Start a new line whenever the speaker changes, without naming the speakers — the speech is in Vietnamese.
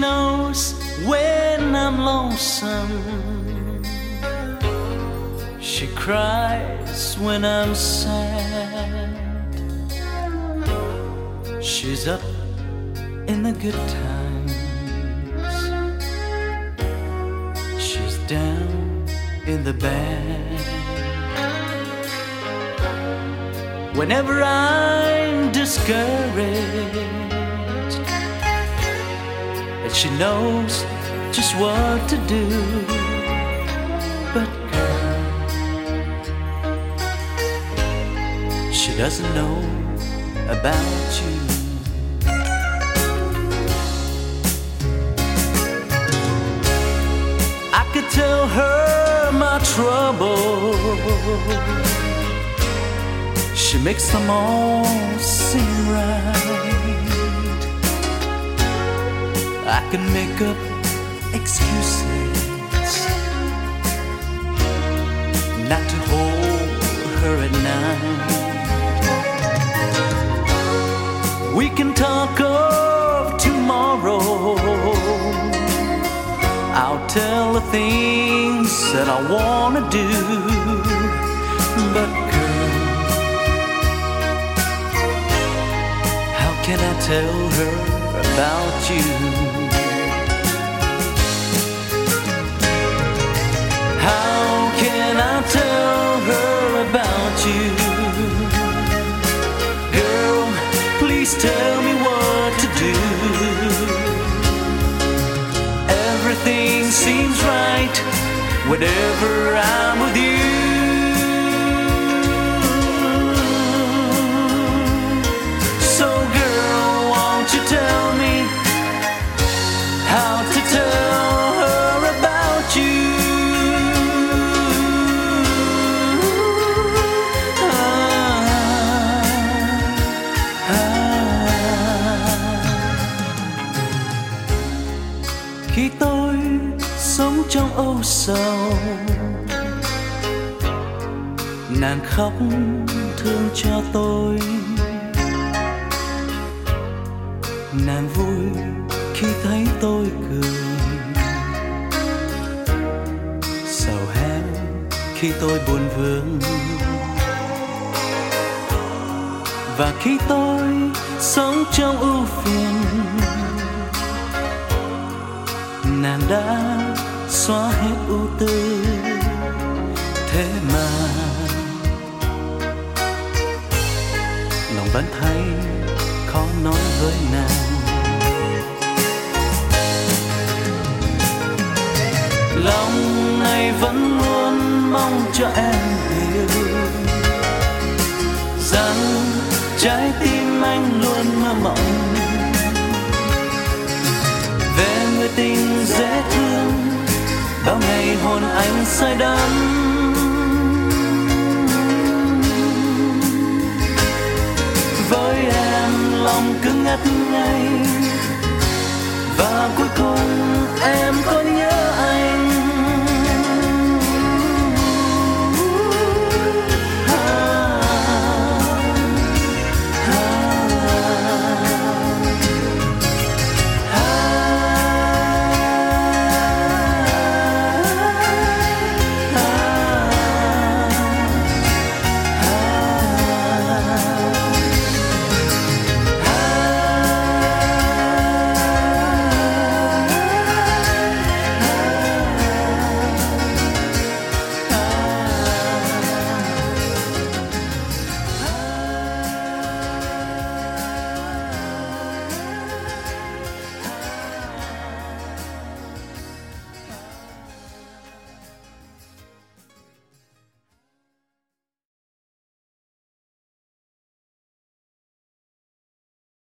knows when I'm lonesome. She cries when I'm sad. She's up in the good times. She's down in the bad. Whenever I'm discouraged, and she knows just what to do. But girl, she doesn't know about you. I could tell her my troubles. She makes them all seem right. I can make up excuses not to hold her at night. We can talk of tomorrow. I'll tell the things that I wanna do. But girl, how can I tell her about you? How can I tell her about you? Girl, please tell me what to do. Everything seems right whenever I'm with you. So girl, won't you tell me how to tell her about you? Khi tôi sống trong âu sầu, nàng khóc thương cho tôi. Nàng vui khi thấy tôi cười, sầu héo khi tôi buồn vương. Và khi tôi sống trong ưu phiền, nàng đã xóa hết ưu tư. Thế mà lòng vẫn thấy khó nói với nàng. Lòng này vẫn luôn mong cho em hiểu rằng trái tim anh luôn mơ mộng về người tình dễ thương. Bao ngày hồn anh say đắm, với em lòng cứ ngất ngây. Và cuối cùng em có